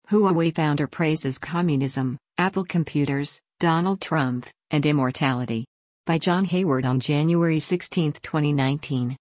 Huawei founder praises communism, Apple computers, Donald Trump, and immortality. By John Hayward on January 16, 2019.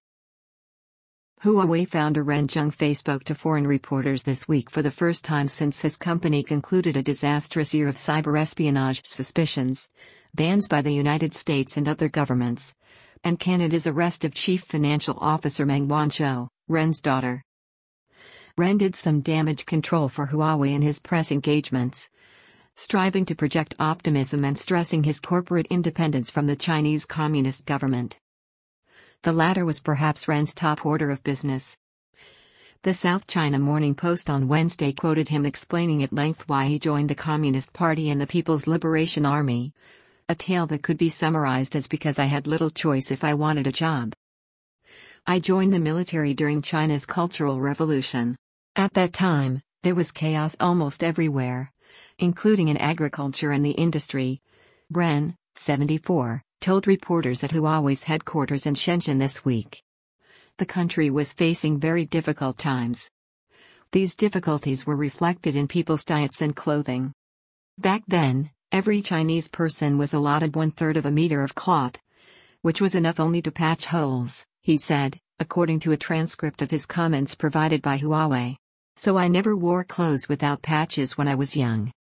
Huawei founder Ren Zhengfei spoke to foreign reporters this week for the first time since his company concluded a disastrous year of cyber-espionage suspicions, bans by the United States and other governments, and Canada's arrest of Chief Financial Officer Meng Wanzhou, Ren's daughter. Ren did some damage control for Huawei in his press engagements, striving to project optimism and stressing his corporate independence from the Chinese Communist government. The latter was perhaps Ren's top order of business. The South China Morning Post on Wednesday quoted him explaining at length why he joined the Communist Party and the People's Liberation Army, a tale that could be summarized as because I had little choice if I wanted a job. I joined the military during China's Cultural Revolution. At that time, there was chaos almost everywhere, including in agriculture and the industry. Ren, 74, told reporters at Huawei's headquarters in Shenzhen this week. The country was facing very difficult times. These difficulties were reflected in people's diets and clothing. Back then, every Chinese person was allotted 1/3 of a meter of cloth, which was enough only to patch holes, he said, according to a transcript of his comments provided by Huawei. So I never wore clothes without patches when I was young.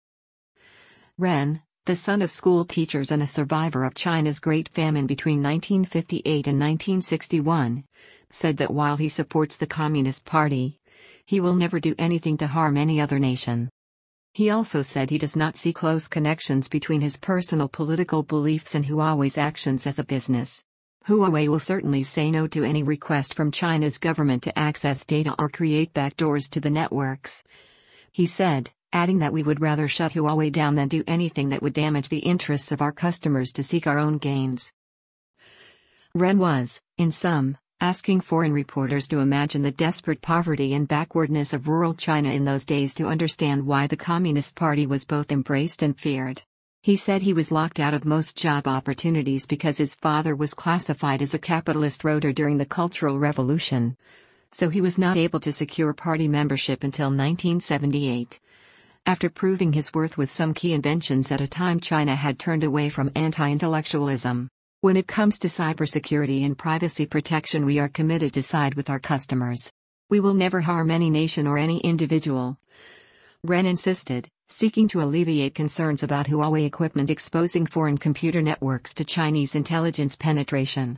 Ren, the son of school teachers and a survivor of China's Great Famine between 1958 and 1961, said that while he supports the Communist Party, he will never do anything to harm any other nation. He also said he does not see close connections between his personal political beliefs and Huawei's actions as a business. Huawei will certainly say no to any request from China's government to access data or create backdoors to the networks, he said, adding that we would rather shut Huawei down than do anything that would damage the interests of our customers to seek our own gains. Ren was, in sum, asking foreign reporters to imagine the desperate poverty and backwardness of rural China in those days to understand why the Communist Party was both embraced and feared. He said he was locked out of most job opportunities because his father was classified as a capitalist roader during the Cultural Revolution, so he was not able to secure party membership until 1978. After proving his worth with some key inventions at a time China had turned away from anti-intellectualism. When it comes to cybersecurity and privacy protection, we are committed to side with our customers. We will never harm any nation or any individual, Ren insisted, seeking to alleviate concerns about Huawei equipment exposing foreign computer networks to Chinese intelligence penetration.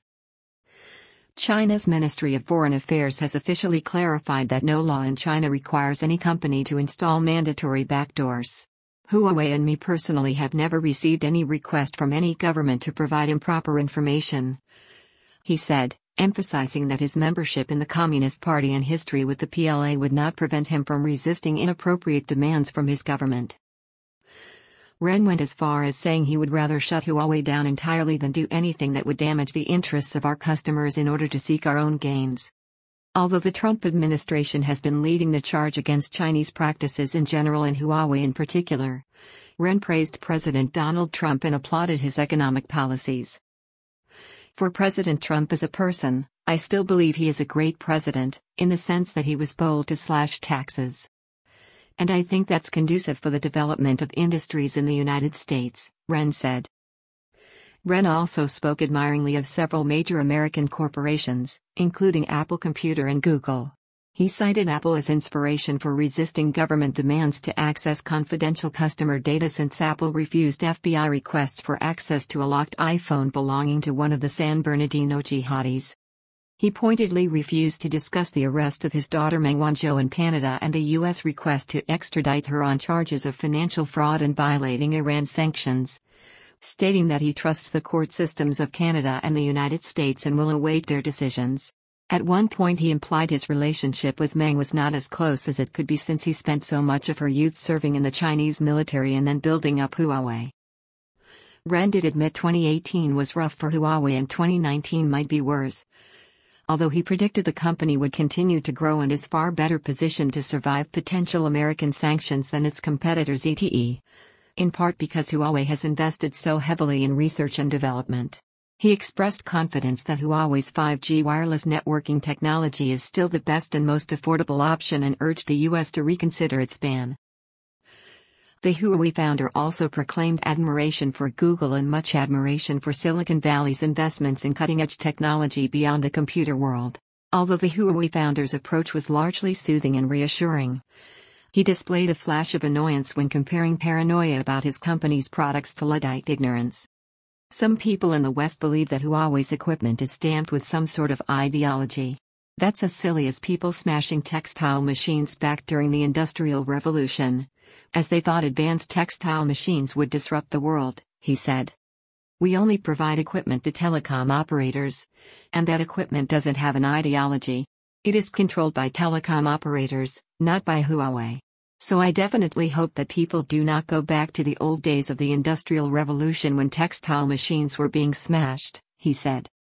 China's Ministry of Foreign Affairs has officially clarified that no law in China requires any company to install mandatory backdoors. Huawei and me personally have never received any request from any government to provide improper information, he said, emphasizing that his membership in the Communist Party and history with the PLA would not prevent him from resisting inappropriate demands from his government. Ren went as far as saying he would rather shut Huawei down entirely than do anything that would damage the interests of our customers in order to seek our own gains. Although the Trump administration has been leading the charge against Chinese practices in general and Huawei in particular, Ren praised President Donald Trump and applauded his economic policies. For President Trump as a person, I still believe he is a great president, in the sense that he was bold to slash taxes. And I think that's conducive for the development of industries in the United States, Ren said. Ren also spoke admiringly of several major American corporations, including Apple Computer and Google. He cited Apple as inspiration for resisting government demands to access confidential customer data since Apple refused FBI requests for access to a locked iPhone belonging to one of the San Bernardino jihadis. He pointedly refused to discuss the arrest of his daughter Meng Wanzhou in Canada and the U.S. request to extradite her on charges of financial fraud and violating Iran sanctions, stating that he trusts the court systems of Canada and the United States and will await their decisions. At one point he implied his relationship with Meng was not as close as it could be since he spent so much of her youth serving in the Chinese military and then building up Huawei. Ren did admit 2018 was rough for Huawei and 2019 might be worse, although he predicted the company would continue to grow and is far better positioned to survive potential American sanctions than its competitors ZTE, in part because Huawei has invested so heavily in research and development. He expressed confidence that Huawei's 5G wireless networking technology is still the best and most affordable option and urged the U.S. to reconsider its ban. The Huawei founder also proclaimed admiration for Google and much admiration for Silicon Valley's investments in cutting-edge technology beyond the computer world. Although the Huawei founder's approach was largely soothing and reassuring, he displayed a flash of annoyance when comparing paranoia about his company's products to Luddite ignorance. Some people in the West believe that Huawei's equipment is stamped with some sort of ideology. That's as silly as people smashing textile machines back during the Industrial Revolution, as they thought advanced textile machines would disrupt the world, he said. We only provide equipment to telecom operators, and that equipment doesn't have an ideology. It is controlled by telecom operators, not by Huawei. So I definitely hope that people do not go back to the old days of the Industrial Revolution when textile machines were being smashed, he said.